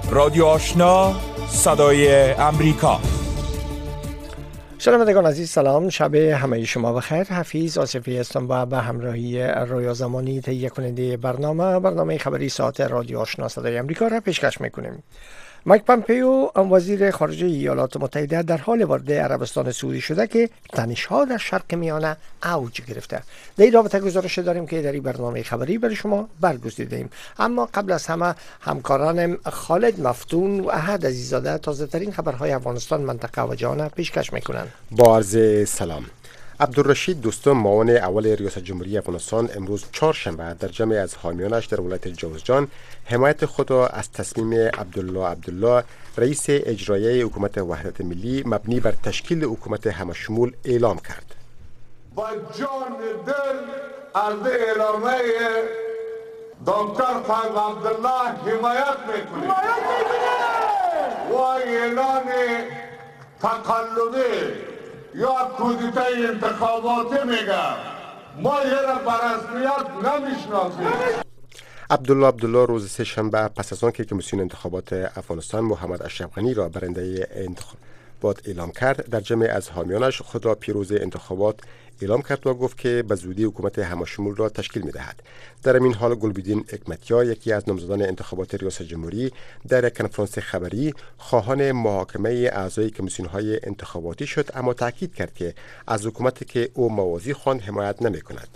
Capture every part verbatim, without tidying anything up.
رادیو آشنا، صدای امریکا. شنوندگان عزیز سلام، شب همه شما بخیر. حفیظ آصفی هستم و به همراهی رویا زمانی تهیه کننده برنامه برنامه خبری ساعت رادیو آشنا صدای امریکا را پیشکش میکنیم. مایک پامپیو وزیر خارجه ایالات متحده در حال وارد عربستان سعودی شده که تنش‌ها در شرق میانه اوج گرفته. در این رابطه گزارش داریم که در این برنامه خبری برای شما برگزیدیم. اما قبل از همه همکارانم خالد مفتون و احد عزیزاده تازه ترین خبرهای افغانستان، منطقه و جهان پیشکش میکنند. با عرض سلام. عبدالرشید دوستم، معاون اول ریاست جمهوری افغانستان، امروز چهارشنبه در جمع از حامیانش در ولایت جوزجان حمایت خود را از تصمیم عبدالله عبدالله رئیس اجرایی حکومت وحدت ملی مبنی بر تشکیل حکومت همشمول اعلام کرد. با جان دل از اعلامیه دکتر فیض عبدالله حمایت میکنیم و اعلان تقلبی یا کودتای انتخاباتی میگم ما یه را برسمیت نمیشناسیم. عبدالله عبدالله روز سه شنبه پس از آن که کمیسیون انتخابات افغانستان محمد اشرف غنی را برنده انتخابات اعلام کرد، در جمع از حامیانش خود را پیروز انتخابات اعلام کرد و گفت که به زودی حکومت همشمول را تشکیل می‌دهد. در این حال گلبدین حکمتیار، یکی از نامزدان انتخابات ریاست جمهوری، در یک کنفرانس خبری خواهان محاکمه اعضای کمیسیون‌های انتخاباتی شد، اما تاکید کرد که از حکومتی که او موازی خواند حمایت نمی‌کند.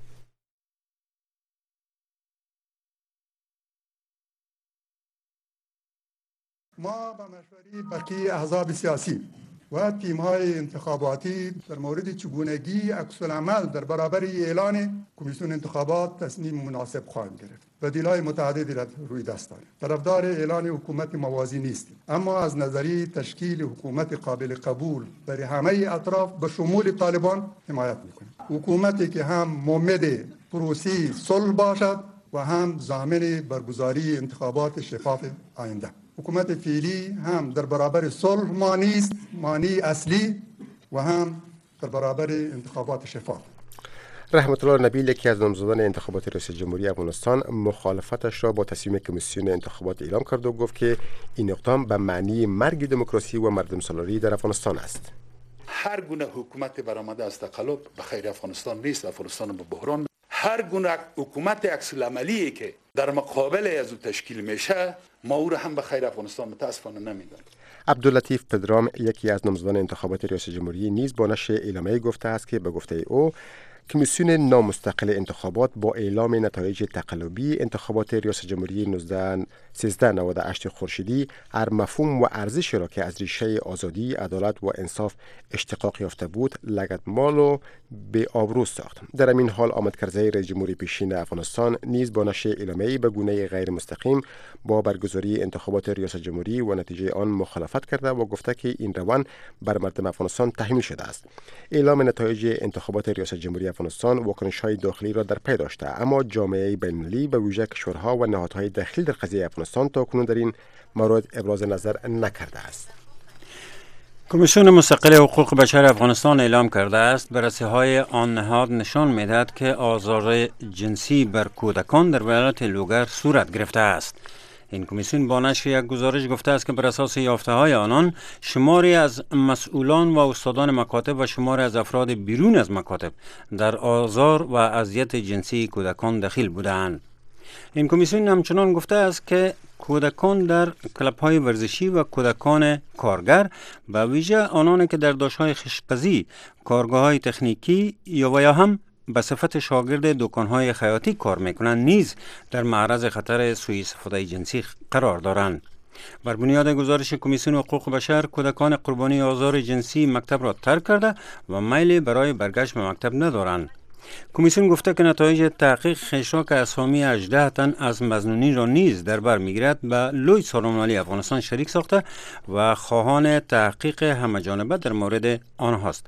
ما با مشوره بقیه احزاب سیاسی و تیم‌های انتخاباتی در مورد چگونگی عکس‌العمل در برابر اعلان کمیسیون انتخابات تصمیم مناسب خواهیم گرفت. بدیل‌های متعددی را روی دست داریم. طرفدار اعلان حکومت موازی نیستیم، اما از نظریه تشکیل حکومت قابل قبول برای همه اطراف به شمول طالبان حمایت می‌کنیم. حکومتی که هم مؤمد پروسی صلح باشد و هم ضامن برگزاری انتخابات شفاف آینده. حکومت فعلی هم در برابر صلح مانی است، مانی اصلی، و هم در برابر انتخابات شفاف. رحمت الله نبیل، یکی از نامزدان انتخابات ریاست جمهوری افغانستان، مخالفتش را با تصمیم کمیسیون انتخابات اعلام کرد و گفت که این اقدام به معنی مرگ دموکراسی و مردم سالاری در افغانستان است. هر گونه حکومت برآمده از تقلب به خیر افغانستان نیست، افغانستان به بحران. هر گونه حکومت عکس العملی که در مقابل از او تشکیل میشه، ما او را هم به خیر افغانستان متاسفانه نمیدونیم. عبداللطیف پدرام، یکی از نامزدان انتخابات ریاست جمهوری، نیز با نشر اعلامیه گفته است که به گفته او کمیسیون نامستقل انتخابات با اعلام نتایج تقلبی انتخابات ریاست جمهوری سیزده نود و هشت خورشیدی هر مفهوم و ارزشی را که از ریشه آزادی، عدالت و انصاف اشتقاق یافته بود لگدمال و به آبرو ساخت. در این حال آمد کرزی، رئیس جمهوری پیشین افغانستان، نیز با نشر اعلامیه‌ای به گونه غیر مستقیم با برگزاری انتخابات ریاست جمهوری و نتیجه آن مخالفت کرده و گفته که این روند بر مردم افغانستان تحمیل شده است. اعلام نتایج انتخابات ریاست جمهوری افغانستان واکنش‌های داخلی را در پی داشته، اما جامعه بین‌المللی و ویژه کشورها و نهادهای داخلی در قضیه افغانستان تاکنون در این مورد ابراز نظر نکرده است. کمیسیون مستقل حقوق بشر افغانستان اعلام کرده است بررسی‌های آن نهاد نشان می‌دهد که آزار جنسی بر کودکان در ولایت لوگر صورت گرفته است. این کمیسیون با نشر یک گزارش گفته است که بر اساس یافته‌های آنان شماری از مسئولان و استادان مکاتب و شماری از افراد بیرون از مکاتب در آزار و اذیت جنسی کودکان دخیل بودند. این کمیسیون همچنان گفته است که کودکان در کلب‌های ورزشی و کودکان کارگر به ویژه آنان که در داشت‌های خشپزی، کارگاه‌های تکنیکی یا و یا هم به صفت شاگرد دکان‌های خیاطی کار می‌کنند نیز در معرض خطر سوء استفاده جنسی قرار دارند. بر بنیاد گزارش کمیسیون حقوق بشر، کودکان قربانی آزار جنسی مکتب را ترک کرده و میل برای برگشت به مکتب ندارند. کمیسیون گفته که نتایج تحقیق خیش را که اسامی هجده تن از مظنونین را نیز در بر میگیرد به لوی سازمان ملی افغانستان شریک ساخته و خواهان تحقیق همه‌جانبه در مورد آنهاست.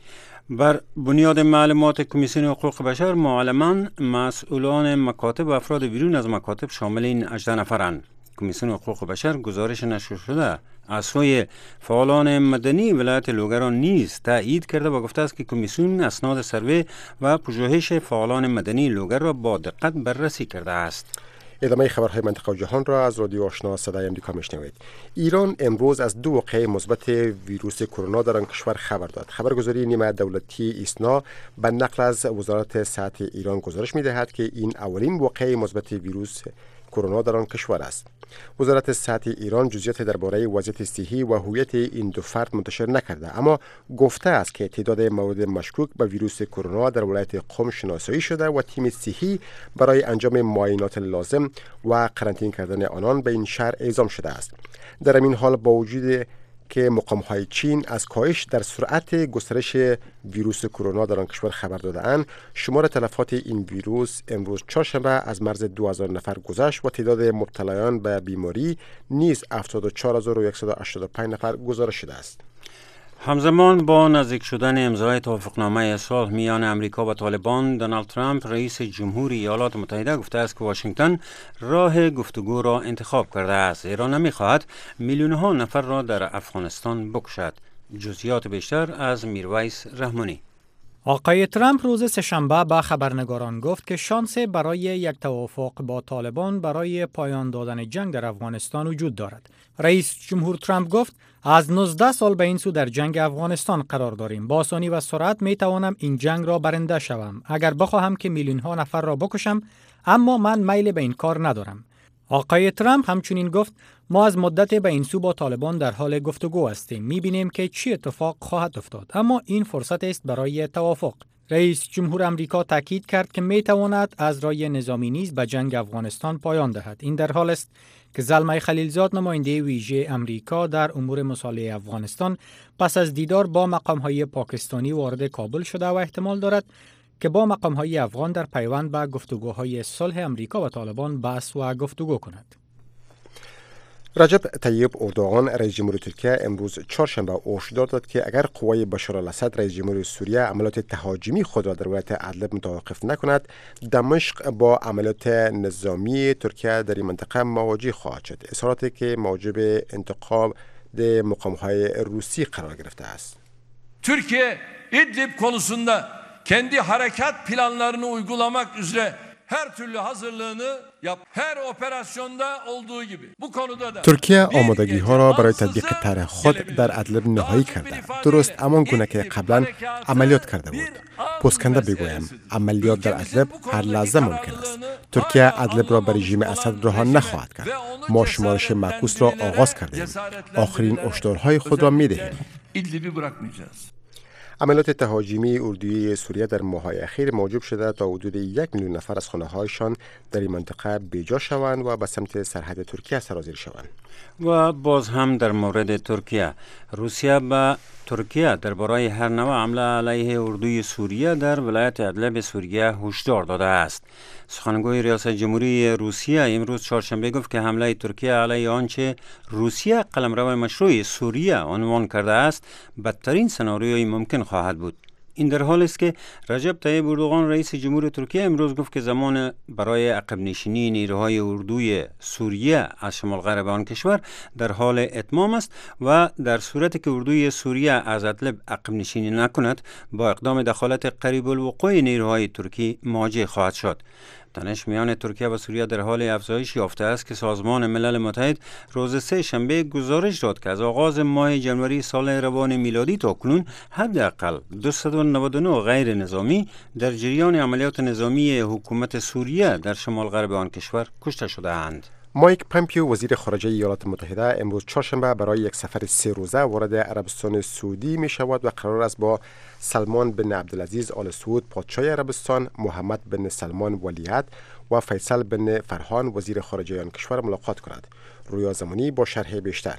بر بنیاد معلومات کمیسیون حقوق بشر، معلمان، مسئولان مکاتب و افراد بیرون از مکاتب شامل این هجده نفرند. کمیسیون حقوق بشر گزارش نشر شده از سوی فعالان مدنی ولایت لوگر نیز تایید کرده و گفته است که کمیسیون اسناد سروی و پژوهش فعالان مدنی لوگر را با دقت بررسی کرده است. ادامه خبرهای منطقه و جهان را از رادیو آشنا صدای آمریکا میشنوید. ایران امروز از دو واقعه مثبت ویروس کرونا در آن کشور خبر داد. خبرگزاری نیمه دولتی ایسنا به نقل از وزارت صحت ایران گزارش می‌دهد که این اولین واقعه مثبت ویروس کرونا در آن کشور است. وزارت صحت ایران جزئیات درباره وضعیت صحی و هویت این دو فرد منتشر نکرده، اما گفته است که تعداد موارد مشکوک به ویروس کرونا در ولایت قم شناسایی شده و تیم صحی برای انجام معاینات لازم و قرنطینه کردن آنان به این شهر اعزام شده است. در این حال با وجود که مقام‌های چین از کاهش در سرعت گسترش ویروس کرونا در آن کشور خبر داده‌اند، شمار تلفات این ویروس امروز چهارشنبه از مرز دو هزار نفر گذشت و تعداد مبتلایان به بیماری نیز هفتاد و چهار هزار و صد و هشتاد و پنج نفر گزارش شده است. همزمان با نزدیک شدن امضای توافقنامه صلح میان امریکا و طالبان، دونالد ترامپ رئیس جمهوری ایالات متحده گفته است که واشنگتن راه گفتگو را انتخاب کرده است. ایران نمی‌خواهد میلیون‌ها نفر را در افغانستان بکشد. جزئیات بیشتر از میرویس رحمانی. آقای ترامپ روز سه‌شنبه به خبرنگاران گفت که شانس برای یک توافق با طالبان برای پایان دادن جنگ در افغانستان وجود دارد. رئیس جمهور ترامپ گفت از نوزده سال به این سو در جنگ افغانستان قرار داریم. با آسانی و سرعت می توانم این جنگ را برنده شوم. اگر بخواهم که میلیون ها نفر را بکشم، اما من میل به این کار ندارم. آقای ترامپ همچنین گفت ما از مدت به این سو با طالبان در حال گفتگو هستیم. می بینیم که چی اتفاق خواهد افتاد، اما این فرصت است برای توافق. رئیس جمهور امریکا تاکید کرد که می تواند از راه نظامی نیز به جنگ افغانستان پایان دهد. این در حال است که زلمه خلیلزاد نماینده ویژه امریکا در امور مصالحه افغانستان پس از دیدار با مقام‌های پاکستانی وارد کابل شده و احتمال دارد که با مقام‌های افغان در پیوند به گفتگوهای صلح امریکا و طالبان بحث و گفتگو کند. رجب طیب اردوغان رئیس جمهور ترکیه امروز چهارشنبه هشدار داد که اگر قوای بشار الاسد رئیس جمهور سوریه عملیات تهاجمی خود را در ولایت ادلب متوقف نکند، دمشق با عملیات نظامی ترکیه در این منطقه مواجه خواهد شد. اظهاراتی که موجب انتقاد مقام‌های روسی قرار گرفته است. Türkiye İdlib konusunda kendi harekat planlarını uygulamak üzere her türlü hazırlığını yap. Her operasyonda olduğu gibi. Bu konuda da ترکیه آمادگی ها را برای تطبیق طرح خود در ادلب نهایی کرده. درست همان گونه که قبلا عملیات کرده بود. پوسکنده بگویم عملیات در ادلب هر لحظه ممکن است. ترکیه ادلب را به رژیم اسد رها نخواهد کرد. ما شمارش معکوس را آغاز کردیم. آخرین هشدارهای خود را می‌دهیم. İdlib'i bırakmayacağız. عملیات تهاجمی اردوی سوریه در ماه‌های اخیر موجب شده تا حدود یک میلیون نفر از خانه‌هایشان در این منطقه بیجا شوند و به سمت سرحد ترکیه سرازیر شوند. و باز هم در مورد ترکیه، روسیه به ترکیه درباره هر نوع حمله علیه اردوی سوریه در ولایت ادلب سوریه هشدار داده است. سخنگوی ریاست جمهوری روسیه امروز چهارشنبه گفت که حمله ترکیه علیه آنچه روسیه قلمرو مشروع سوریه عنوان کرده است بدترین سناریوی ممکن خواهد بود. این در حال است که رجب طیب اردوغان رئیس جمهور ترکیه امروز گفت که زمان برای عقب نشینی نیروهای اردوی سوریه از شمال غرب آن کشور در حال اتمام است و در صورتی که اردوی سوریه از ادلب عقب نشینی نکند با اقدام دخالت قریب الوقوع نیروهای ترکی مواجه خواهد شد. تنش میان ترکیه و سوریه در حال افزایش یافته است که سازمان ملل متحد روز سه شنبه گزارش داد که از آغاز ماه جنوری سال روان میلادی تا کنون حداقل دویست و نود و نه غیر نظامی در جریان عملیات نظامی حکومت سوریه در شمال غرب آن کشور کشته شده اند. مایک پامپیو وزیر خارجه ایالات متحده امروز چهارشنبه برای یک سفر سه روزه وارد عربستان سعودی می شود و قرار است با سلمان بن عبدالعزیز آل سعود پادشاه عربستان، محمد بن سلمان ولیعهد و فیصل بن فرهان وزیر خارجه آن کشور ملاقات کند. رویا زمانی با شرح بیشتر.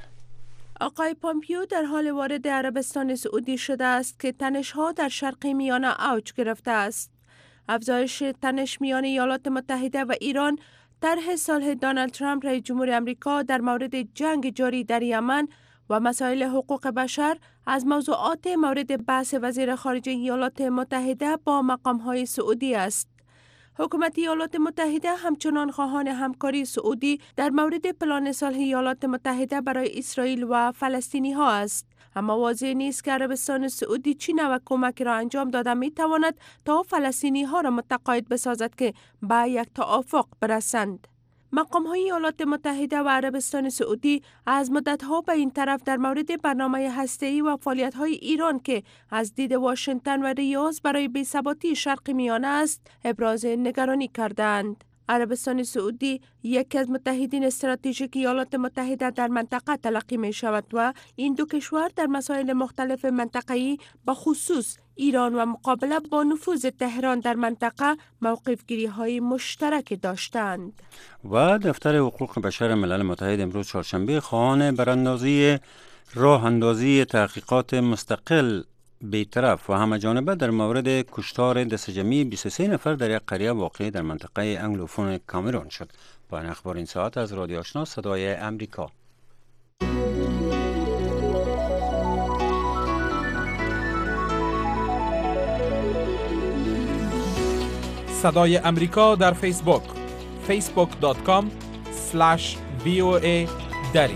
آقای پامپیو در حال وارد عربستان سعودی شده است که تنش‌ها در شرق میانه اوج گرفته است. افزایش تنش میان ایالات متحده و ایران طرح صلح دونالد ترامپ رئیس جمهور امریکا در مورد جنگ جاری در یمن و مسائل حقوق بشر از موضوعات مورد بحث وزیر خارجه ایالات متحده با مقام‌های سعودی است. حکومت ایالات متحده همچنان خواهان همکاری سعودی در مورد پلان صلح ایالات متحده برای اسرائیل و فلسطینی ها است. اما واضح نیست که عربستان سعودی چه نوع کمک را انجام داده می تواند تا فلسطینی ها را متقاعد بسازد که به یک توافق برسند. مقام‌های ایالات متحده و عربستان سعودی از مدت‌ها به این طرف در مورد برنامه هسته‌ای و فعالیت‌های ایران که از دید واشنگتن و ریاض برای بی‌ثباتی شرق میانه است، ابراز نگرانی کردند. عربستان سعودی یکی از متحدین استراتژیک ایالات متحده در منطقه تلقی می شود و این دو کشور در مسائل مختلف منطقه‌ای به خصوص ایران و مقابله با نفوذ تهران در منطقه موقفگیری های مشترک داشتند. و دفتر حقوق بشر ملل متحد امروز چهارشنبه خواهان براندازی راه اندازی تحقیقات مستقل بی‌طرف و همه جانبه در مورد کشتار دست جمعی بیست و سه نفر در یک قریه واقع در منطقه انگلوفون کامرون شد. پایان اخبار این ساعت از رادیو آشنا صدای امریکا. صدای امریکا در فیسبوک فیسبوک دات کام اسلش وی او ای دری.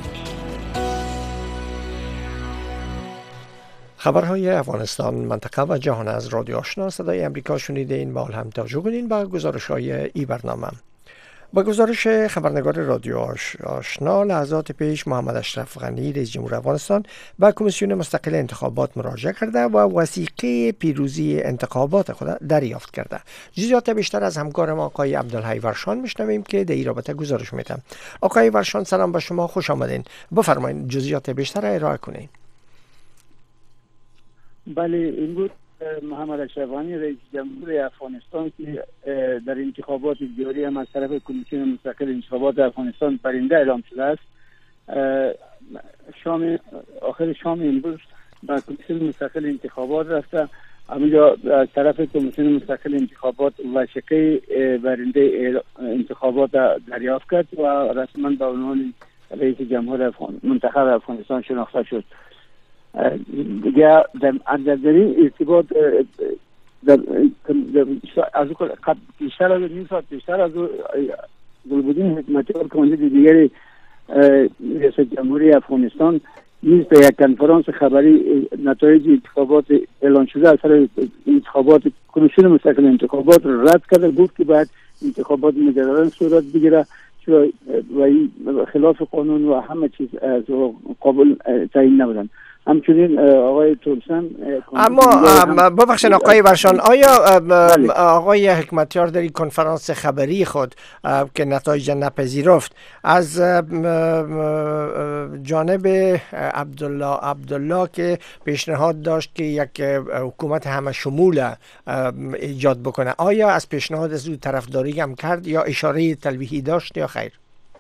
خبرهای افغانستان، منطقه و جهان از رادیو آشنا صدای امریکا شنیده این بال هم توجه کنین به گزارش های ای برنامه. با گزارش خبرنگار رادیو آشنا لحظات پیش محمد اشرف غنی رئیس جمهور افغانستان به کمیسیون مستقل انتخابات مراجعه کرده و وثیقه پیروزی انتخابات خود دریافت کرده. جزئیات بیشتر از همکار ما آقای عبدالحی ورشان میشنویم که در این رابطه گزارش میدن. آقای ورشان سلام به شما، خوش آمدین. بفرمایید جزئیات بیشتر ارائه کنین. بله، امروز محمد اشرف غنی رئیس جمهور افغانستان که در انتخابات جاری هم از طرف کمیسیون مستقل انتخابات افغانستان برنده اعلام شده است، شام آخر شام امروز به کمیسیون مستقل انتخابات رفته. همینجا از طرف کمیسیون مستقل انتخابات وثیقه برنده انتخابات دریافت کرد و رسما به عنوان رئیس جمهور افغان منتخب افغانستان شناخته شد. دیگه در این ارتباط در از قبل بیشتر از نیم ساعت پیشتر از گلبدین حکمتیار کاندید دیگری رئیس جمهوری افغانستان نیز به یک کنفرانس خبری نتایج انتخابات اعلان شده از طرف انتخابات کمیسیون مستقل انتخابات رد کرده. گفت که باید انتخابات مجددا صورت بگیره و خلاف قانون و همه چیز از قابل تعیین نبودند. همچنین آقای تولسن اما ببخشید آقای ورشان، آیا آقای حکمتیار در این کنفرانس خبری خود که نتایج نپذیرفت از جانب عبدالله عبدالله که پیشنهاد داشت که یک حکومت همه شمول ایجاد بکنه، آیا از پیشنهاد از او طرفداری هم کرد یا اشاره تلویحی داشت یا خیر؟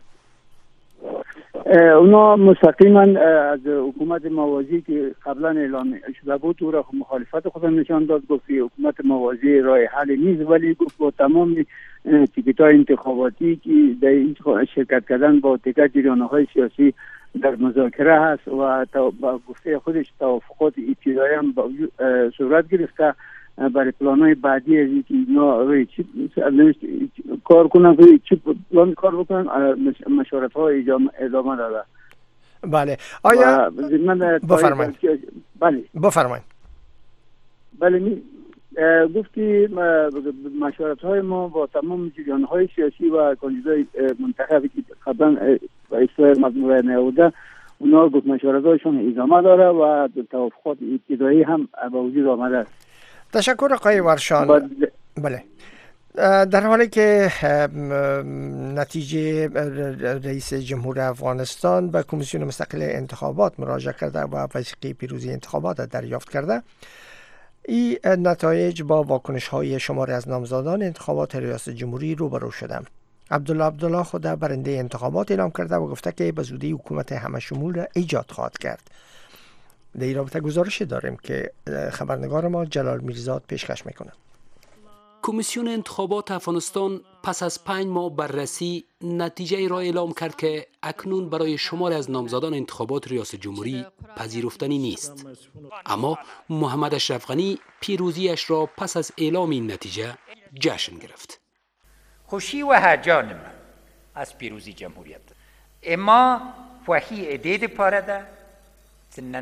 اونا مستقیما از حکومت موازی که قبلا اعلام شده بود او را مخالفت خود نشان داد. گفت حکومت موازی راه حل نیست، ولی گفت با تمام تیکت‌های انتخاباتی که در این شرکت کردن با دیگر جریان‌های سیاسی در مذاکره هست و با گفته خودش توافقات ابتدایی هم صورت گرفته برای پلان‌های بعدی از اینکه اینا روی چی کار کنن، روی چی پلان کار بکنن، مشورت‌ها ادامه داده. بله. آیا بفرمایید. بله بفرمایید. بله می گفتی مشورت‌های ما با تمام جریان‌های سیاسی و کاندیدای منتخبی که قبلا به اصلاح مجموعه نهاده اونا گفت مشورت‌هاشون ادامه داره و توافقات ابتدایی هم به وجود آمده است. تشکر آقای ورشان. بله، در حالی که نتیجه رئیس جمهور افغانستان به کمیسیون مستقل انتخابات مراجعه کرده و وثیقه پیروزی انتخابات دریافت کرده، این نتایج با واکنش های شماری از نامزدان انتخابات ریاست جمهوری روبرو شده. عبدالله عبدالله خود برنده انتخابات اعلام کرده و گفته که به زودی حکومت همه شمول ایجاد خواهد کرد. در این رابطه گزارشی داریم که خبرنگار ما جلال میرزاد پیشکش میکنه. کمیسیون انتخابات افغانستان پس از پنج ماه بررسی نتیجه ای را اعلام کرد که اکنون برای شمار از نامزدان انتخابات ریاست جمهوری پذیرفتنی نیست. اما محمد اشرف غنی پیروزیش را پس از اعلام این نتیجه جشن گرفت. خوشی و هیجان ما از پیروزی جمهوریت اما وحی ادید پارده زنن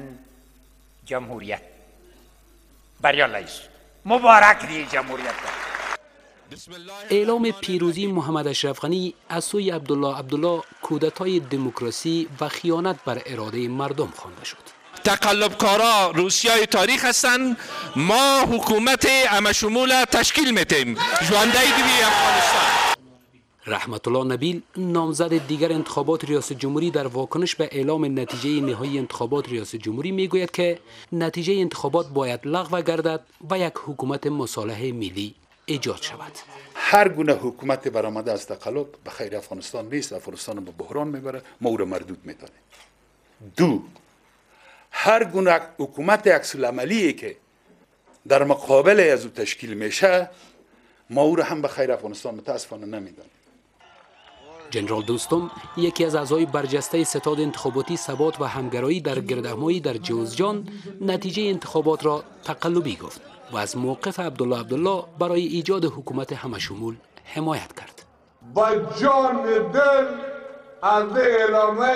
جمهوریت بریالای شد. مبارک دی جمهوریت اعلام پیروزی محمد اشرف غنی از سوی عبدالله عبدالله کودتای دموکراسی و خیانت بر اراده مردم خوانده شد. تقلبکارا روسیای تاریخ هستند. ما حکومت همشمول تشکیل میتیم. ژوندی دوی افغانستان. رحمت الله نبیل نامزد دیگر انتخابات ریاست جمهوری در واکنش به اعلام نتیجه نهایی انتخابات ریاست جمهوری میگوید که نتیجه انتخابات باید لغو گردد و یک حکومت مصالحه ملی ایجاد شود. هر گونه حکومت برآمده از تقلب به خیر افغانستان نیست، افغانستان به بحران میبره، ما او را مردود میدانیم. دو، هر گونه حکومت عکس العملی که در مقابل از او تشکیل میشه ما او را هم به خیر افغانستان متاسفانه نمیدانیم. جنرال دوستم یکی از اعضای برجسته ستاد انتخاباتی ثبات و همگرایی در گردهمایی در جوزجان نتیجه انتخابات را تقلبی گفت و از موقف عبدالله عبدالله برای ایجاد حکومت همشمول حمایت کرد. با جان دل از اعلامه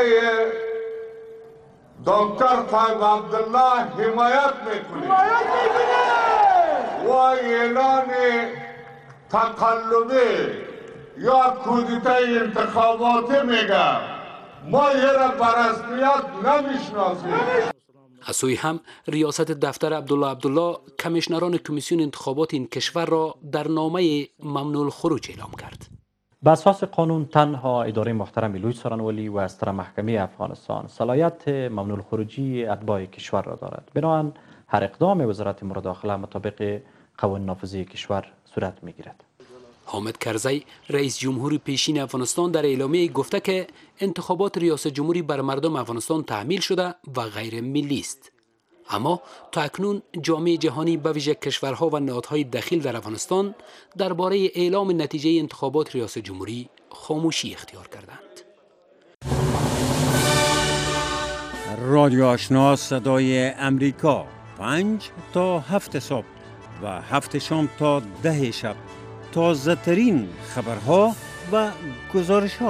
دکتر طیب عبدالله حمایت میکنیم و اعلان تقلبی یا کودتای انتخاباتی میگم ما یه را برسمیت نمیشناسیم. از سوی هم ریاست دفتر عبدالله عبدالله کمیشنران کمیسیون انتخابات این کشور را در نامه ممنوع الخروج اعلام کرد. به اساس قانون تنها اداره محترم لوی سارنولی و استر محکمه افغانستان صلاحیت ممنوع الخروجی اتباع کشور را دارد. بنابراین هر اقدام وزارت امور داخله مطابق قوانین نافذه کشور صورت میگیرد. حامد کرزی رئیس جمهور پیشین افغانستان در اعلامیه گفته که انتخابات ریاست جمهوری بر مردم افغانستان تحمیل شده و غیر ملی است. اما تا اکنون جامعه جهانی به ویژه کشورها و نهادهای دخیل در افغانستان درباره اعلام نتیجه انتخابات ریاست جمهوری خاموشی اختیار کردند. رادیو آشنا صدای امریکا پنج تا هفت صبح و هفت شام تا ده شب تازه ترین خبرها و گزارش ها.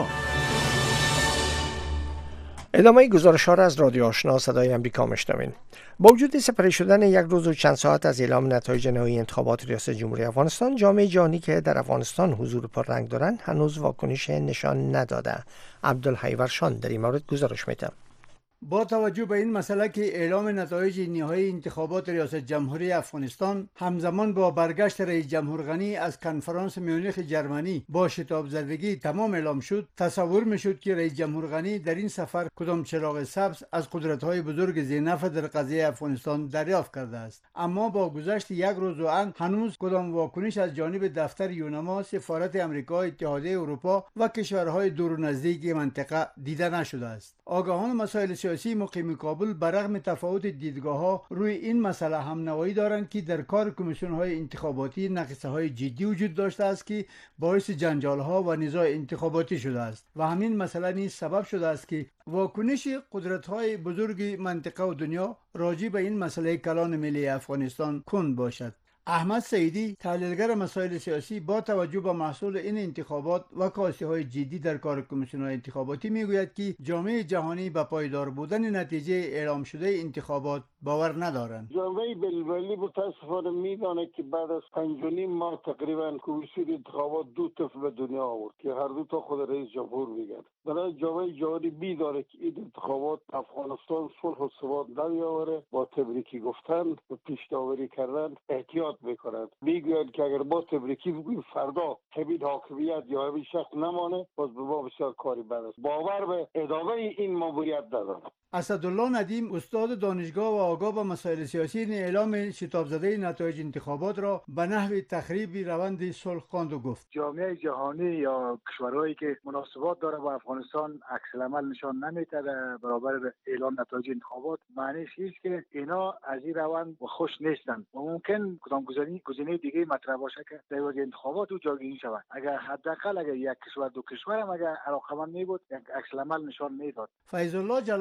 ادامه گزارش ها را از رادیو آشنا صدای امریکا میشنوین. با وجود سپری شدن یک روز و چند ساعت از اعلام نتایج نهایی انتخابات ریاست جمهوری افغانستان، جامعه جهانی که در افغانستان حضور پررنگ دارند هنوز واکنش نشان نداده. عبدالحی ورشان در این مورد گزارش میده. با توجه به این مسئله که اعلام نتایج نهایی انتخابات ریاست جمهوری افغانستان همزمان با برگشت رئیس جمهور غنی از کنفرانس میونخ جرمنی با شتاب زدگی تمام اعلام شد، تصور میشد که رئیس جمهور غنی در این سفر کدام چراغ سبز از قدرت‌های بزرگ ذی‌نفع در قضیه افغانستان دریافت کرده است. اما با گذشت یک روز و اند هنوز کدام واکنش از جانب دفتر یونما، سفارت امریکا، اتحادیه اروپا و کشورهای دور و نزدیک منطقه دیده نشده است. آگاهان مسائل سیاسی مقیم کابل برغم تفاوت دیدگاه‌ها روی این مسئله هم نوایی دارند که در کار کمیسیون‌های انتخاباتی نقصه‌های جدی وجود داشته است که باعث جنجال‌ها و نزاع انتخاباتی شده است و همین مسئله نیز سبب شده است که واکنش قدرت‌های بزرگ منطقه و دنیا راجع به این مسئله کلان ملی افغانستان کند باشد. احمد سعیدی تحلیلگر مسائل سیاسی با توجه به محصول این انتخابات و کاستی‌های جدی در کار کمیسیون‌های انتخاباتی میگوید که جامعه جهانی به پایدار بودن نتیجه اعلام شده انتخابات باور ندارند. جامعه بین‌المللی متاسفانه میداند که بعد از پنج و نیم ماه تقریبا کمیسیون انتخابات دو طفل به دنیا آورد که هر دو تا خود رئیس جمهور میگن. برای جامعه جهانی میداند که این انتخابات افغانستان صلح و ثبات نمیآوره، با تبریکی گفتن و پیش‌داوری کردن احتیاط میکنند. میگویند که اگر ما تبریکی بگوییم فردا همین حاکمیت یا همین شخص نمانه، باز به ما بسیار کاری بد است. باور به ادامه این ماموریت ندارم. اسدالله ندیم استاد دانشگاه و آگاه به مسائل سیاسی اعلام شتاب زده نتایج انتخابات را به نحو تخریب روند صلح خواند و گفت جامعه جهانی یا کشورهایی که مناسبات داره با افغانستان عکس العمل نشان نمیده برابر اعلام نتایج انتخابات، معنیش است که اینا از این روند خوش نیستن و ممکن کدام گزینه گزینه دیگه مطرح باشه که در واقع انتخابات او جایگزین شود. اگر حداقل اگر یک کشور دو کشور هم اگر علاقمند میبود یک عکس العمل نشان میداد. فیض الله جلال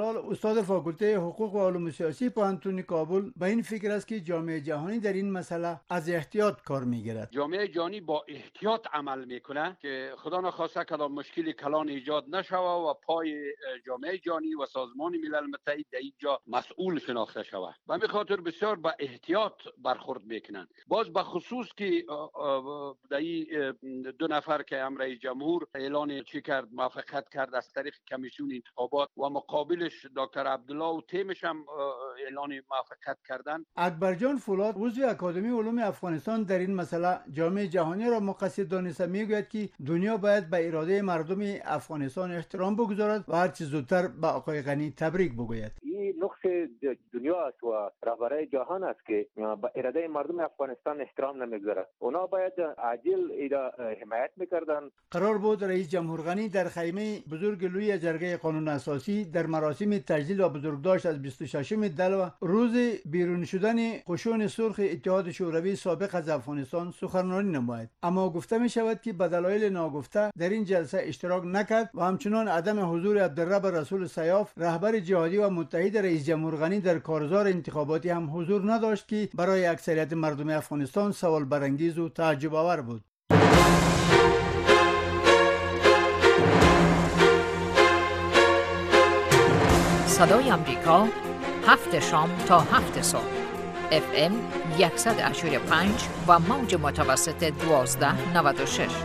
استاد فاکولته حقوق و علوم سیاسی پوهنتون کابل به این فکر است که جامعه جهانی در این مسئله از احتیاط کار میگیرد. جامعه جهانی با احتیاط عمل میکنه که خدا نخواسته کدام مشکلی کلان ایجاد نشوه و پای جامعه جهانی و سازمان ملل متحد در اینجا مسئول شناخته شود. به همین خاطر بسیار با احتیاط برخورد میکنن. باز به خصوص که در دو نفر که امر رئیس جمهور اعلان چی کرد، موافقت کرد از طریق کمیسیون انتخابات و مقابلش دکتر عبدالله و تیمش هم اعلان موافقت کردن. اکبرجان فولاد عضو اکادمی علوم افغانستان در این مسئله جامعه جهانی را مقصد دانسته میگوید که دنیا باید به اراده مردم افغانستان احترام بگذارد و هر چه زودتر به آقای غنی تبریک بگوید. این نقص دنیا است و رهبرای جهان است که به اراده مردم افغانستان احترام نمیگذارد. اونا باید عاجل ایرا حمایت میکردن. قرار بود رئیس جمهور غنی در خیمه بزرگ لوی جرگه قانون اساسی در مراسم تجلیل و بزرگداشت از بیست و ششم دلو روز بیرون شدن قشون سرخ اتحاد شوروی سابق از افغانستان سخنرانی نماید، اما گفته می شود که به دلایل ناگفته در این جلسه اشتراک نکرد و همچنان عدم حضور عبدالرب رسول سیاف رهبر جهادی و متحد رئیس جمهور غنی در کارزار انتخاباتی هم حضور نداشت که برای اکثریت مردم افغانستان سوال برانگیز و تعجب آور بود. صدای امریکا هفت شام تا هفت صبح اف ام صد و هشتاد و پنج و موج متوسط دوازده نود و شش.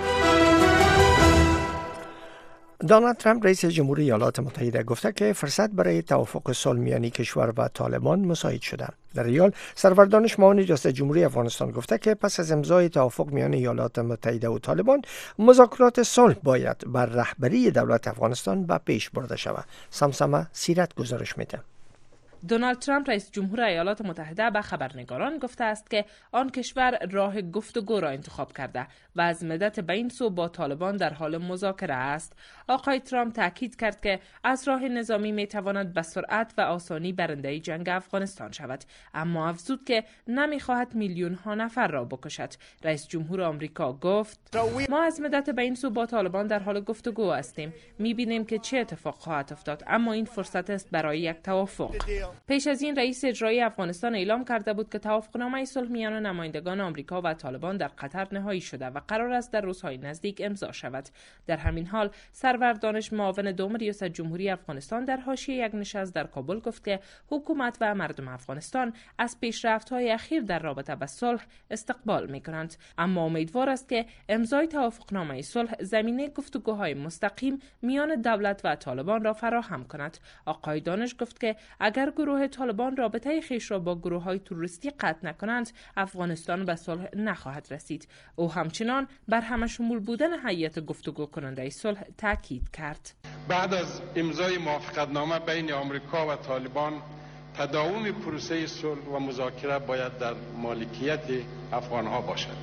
دونالد ترامپ رئیس جمهوری ایالات متحده گفته که فرصت برای توافق صلح میان کشور و طالبان مساعد شده. در ریال سرور دانش معاون ریاست جمهوری افغانستان گفته که پس از امضای توافق میان ایالات متحده و طالبان مذاکرات صلح باید بر رهبری دولت افغانستان به پیش برده شود. سمسمه سیرت گزارش میده. دونالد ترامپ رئیس جمهور ایالات متحده به خبرنگاران گفته است که آن کشور راه گفتگو را انتخاب کرده و از مدت به این سو با طالبان در حال مذاکره است. آقای ترامپ تاکید کرد که از راه نظامی می تواند به سرعت و آسانی برنده جنگ افغانستان شود، اما افزود که نمی خواهد میلیون ها نفر را بکشد. رئیس جمهور آمریکا گفت ما از مدت به این سو با طالبان در حال گفتگو هستیم، می بینیم که چه اتفاق خواهد افتاد، اما این فرصت است برای یک توافق. پیش از این رئیس اجرایی افغانستان اعلام کرده بود که توافقنامه صلح میان نمایندگان آمریکا و طالبان در قطر نهایی شده و قرار است در روزهای نزدیک امضا شود. در همین حال سرور دانش معاون دوم ریاست جمهوری افغانستان در حاشیه یک نشست در کابل گفت که حکومت و مردم افغانستان از پیشرفت‌های اخیر در رابطه با صلح استقبال می‌کنند، اما امیدوار است که امضای توافقنامه صلح زمینه گفتگوهای مستقیم میان دولت و طالبان را فراهم کند. آقای دانش گفت که اگر گروه طالبان رابطه خویش را با گروه‌های تروریستی قطع نکنند، افغانستان به صلح نخواهد رسید. او همچنان بر همه‌شمول بودن هیئت گفتگو کننده صلح تاکید کرد. بعد از امضای موافقتنامه بین آمریکا و طالبان، تداوم پروسه صلح و مذاکره باید در مالکیت افغان‌ها باشد.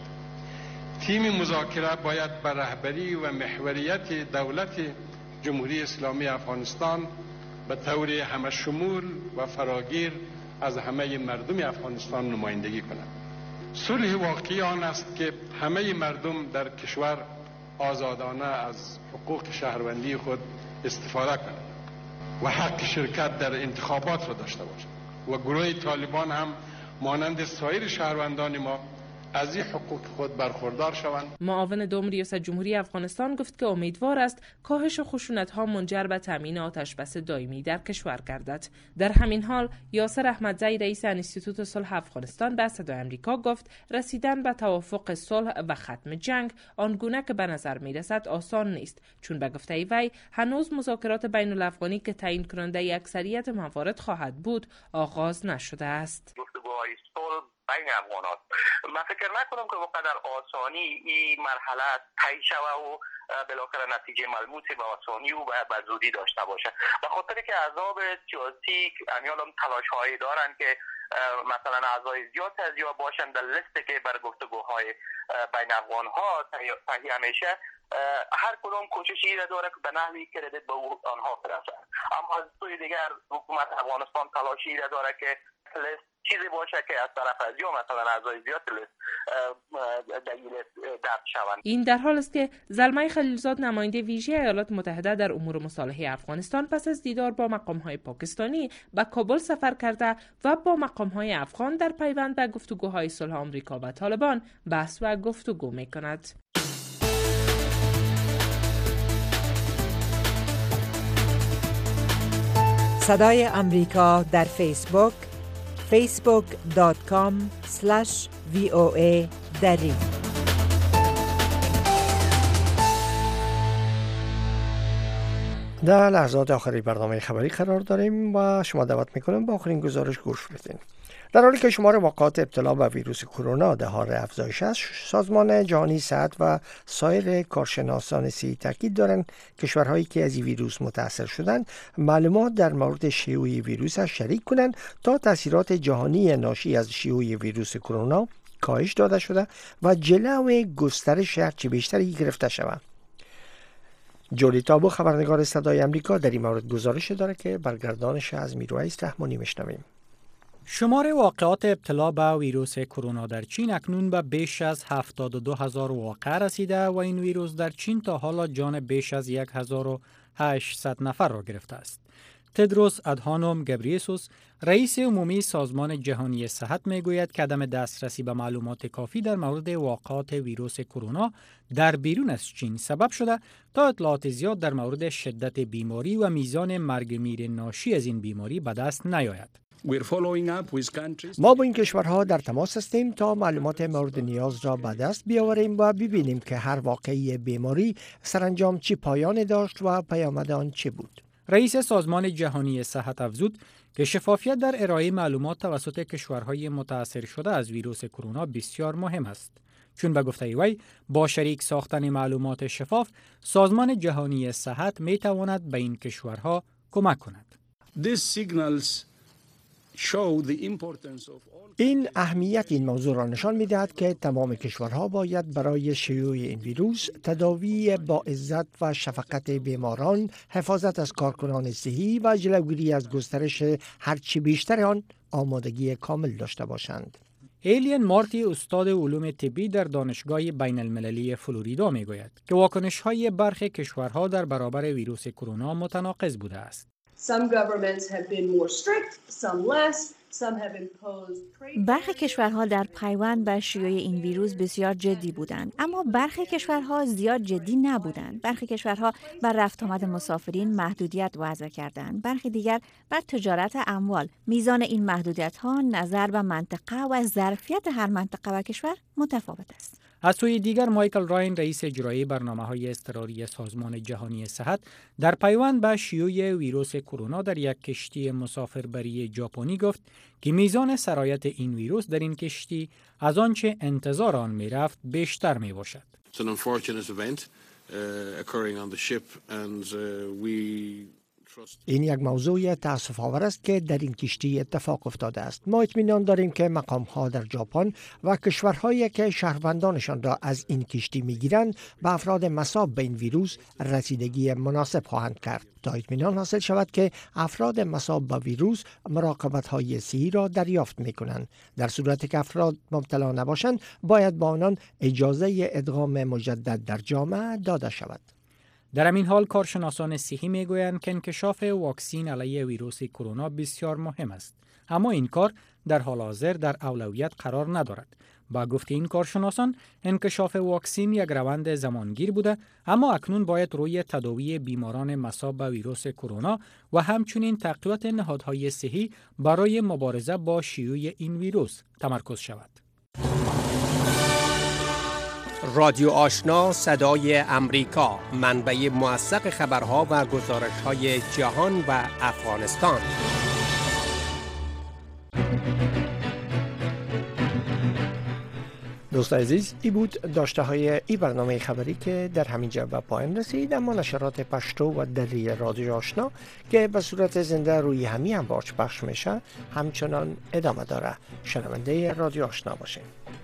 تیم مذاکره باید بر رهبری و محوریت دولت جمهوری اسلامی افغانستان به طور همه‌شمول و فراگیر از همه مردم افغانستان نمایندگی کند. صلح واقعی آن است که همه مردم در کشور آزادانه از حقوق شهروندی خود استفاده کنند و حق شرکت در انتخابات را داشته باشند و گروه طالبان هم مانند سایر شهروندان ما از این حقوق خود برخوردار شوند. معاون دوم ریاست جمهوری افغانستان گفت که امیدوار است کاهش خشونت‌ها منجر به تامین آتش‌بس دائمی در کشور گردد. در همین حال یاسر احمدزی رئیس انستیتوت صلح افغانستان به صدای آمریکا گفت رسیدن به توافق صلح و ختم جنگ آنگونه که به نظر می‌رسد آسان نیست، چون به گفته وی هنوز مذاکرات بین الافغانی که تعیین کننده اکثریت موارد خواهد بود آغاز نشده است. گفتگوهای صلح بین افغانات من فکر نکنم که وقدر آسانی این مرحله طی شود و بالاخره نتیجه ملموس به آسانی و به زودی داشته باشه، به خاطر که احزاب سیاسی امیال هم تلاش هایی دارن که مثلا اعضای زیاد از یا باشن در لیست که بر گفتگوهای بین افغان ها تهیه میشه، هر کدام کوششی را داره که به نحوی کردیت به آنها برسه، اما از سوی دیگر حکومت افغانستان تلاشی را داره که لیست چیزی باشه که از طرف از یا مثلا اعضای زیاد لیست در این لیست ثبت شوند. این در حال است که زلمه خلیلزاد نماینده ویژه ایالات متحده در امور مصالحه افغانستان پس از دیدار با مقام‌های پاکستانی به کابل سفر کرده و با مقام‌های افغان در پیوند به گفتگوهای صلح آمریکا و طالبان بحث و گفتگو می‌کند. صدای امریکا در فیسبوک فیسبوک دات کام اسلش وی او ای دری. در لحظات آخری برنامه خبری قرار داریم و شما دعوت میکنم با آخرین گزارش گوش بدین. در حالی که شمار واقعات ابتلا به ویروس کرونا در حال افزایش است، سازمان جهانی صحت و سایر کارشناسان صحی تاکید دارند کشورهایی که از این ویروس متاثر شدند معلومات در مورد شیوع ویروس شریک کنند تا تاثیرات جهانی ناشی از شیوع ویروس کرونا کاهش داده شده و جلو گسترش هرچه بیشتری گرفته شود. جولی تابو خبرنگار صدای امریکا در این مورد گزارش داره که برگردانش از میرویس رحمانی میشنویم. شمار واقعات ابتلا به ویروس کرونا در چین اکنون به بیش از هفتاد و دو هزار واقعه رسیده و این ویروس در چین تا حالا جان بیش از یک هزار و هشتصد نفر را گرفته است. تدروس ادهانوم گبریسوس رئیس عمومی سازمان جهانی صحت میگوید که عدم دسترسی به معلومات کافی در مورد واقعات ویروس کرونا در بیرون از چین سبب شده تا اطلاعات زیاد در مورد شدت بیماری و میزان مرگ میر ناشی از این بیماری به دست نیاید. ما با این کشورها در تماس هستیم تا معلومات مورد نیاز را به دست بیاوریم و ببینیم که هر واقعی بیماری سرانجام چه پایان داشت و پیامد آن چه بود. رئیس سازمان جهانی صحت افزود که شفافیت در ارائه معلومات توسط کشورهای متاثر شده از ویروس کرونا بسیار مهم است. چون به گفته وی با شریک ساختن معلومات شفاف، سازمان جهانی صحت می تواند به این کشورها کمک کند. این اهمیت این موضوع را نشان می‌دهد که تمام کشورها باید برای شیوع این ویروس، تداوی با عزت و شفقت بیماران، حفاظت از کارکنان صحی و جلوگیری از گسترش هرچی بیشتر آن آمادگی کامل داشته باشند. ایلین مارتی استاد علوم طبی در دانشگاه بین المللی فلوریدا میگوید که واکنش‌های برخی کشورها در برابر ویروس کرونا متناقض بوده است. Some governments have been more strict, some less. Some have imposed... برخی کشورها در پیوند بر شیوع این ویروس بسیار جدی بودند، اما برخی کشورها زیاد جدی نبودند. برخی کشورها بر رفت آمد مسافرین محدودیت وضع کردند. برخی دیگر بر تجارت اموال. میزان این محدودیت‌ها نظر به منطقه و ظرفیت هر منطقه و کشور متفاوت است. از سوی دیگر مایکل راین رئیس اجرایی برنامه‌های اضطراری سازمان جهانی صحت در پیوند به شیوع ویروس کرونا در یک کشتی مسافربری ژاپنی گفت که میزان سرایت این ویروس در این کشتی از آنچه انتظار آن می‌رفت بیشتر می‌باشد. این یک موضوع تأسف آور است که در این کشتی اتفاق افتاده است. ما اطمینان داریم که مقام‌ها در ژاپن و کشورهایی که شهروندانشان را از این کشتی می‌گیرند به افراد مصاب به این ویروس رسیدگی مناسب خواهند کرد تا اطمینان حاصل شود که افراد مصاب به ویروس مراقبت‌های صحی را دریافت می‌کنند. در صورتی که افراد مبتلا نباشند باید با آنان اجازه ادغام مجدد در جامعه داده شود. در همین حال کارشناسان صحی میگویند که انکشاف واکسین علیه ویروس کرونا بسیار مهم است، اما این کار در حال حاضر در اولویت قرار ندارد. با گفته این کارشناسان انکشاف واکسین یک روند زمانگیر بوده، اما اکنون باید روی تداوی بیماران مصاب به ویروس کرونا و همچنین تقویت نهادهای صحی برای مبارزه با شیوع این ویروس تمرکز شود. رادیو آشنا صدای امریکا، منبع موثق خبرها و گزارش‌های جهان و افغانستان. دوست عزیز، ای بود داشته های ای برنامه خبری که در همین جا به پایان رسید، اما نشرات پشتو و دری رادیو آشنا که به صورت زنده روی همین امواج پخش میشه همچنان ادامه داره. شنونده رادیو آشنا باشین.